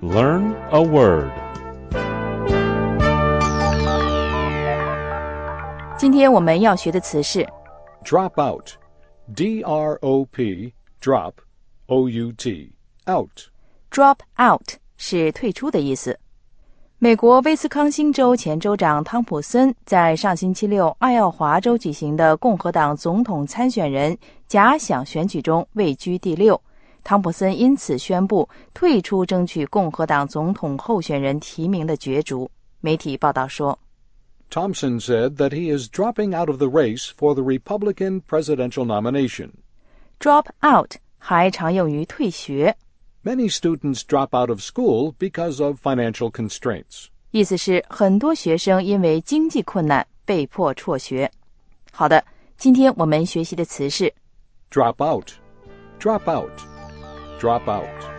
Learn a word. 今天我们要学的词是 Drop out. D-R-O-P, drop, O-U-T, out. drop out 是退出的意思。美国威斯康星州前州长汤普森在上星期六爱奥华州举行的共和党总统参选人假想选举中位居第6，汤普森因此宣布退出争取共和党总统候选人提名的角逐。媒体报道说 Thompson said that he is dropping out of the race for the Republican presidential nomination. drop out 还常用于退学， Many students drop out of school because of financial constraints. 意思是很多学生因为经济困难被迫辍学。好的，今天我们学习的词是 Drop out. Drop out. Drop out.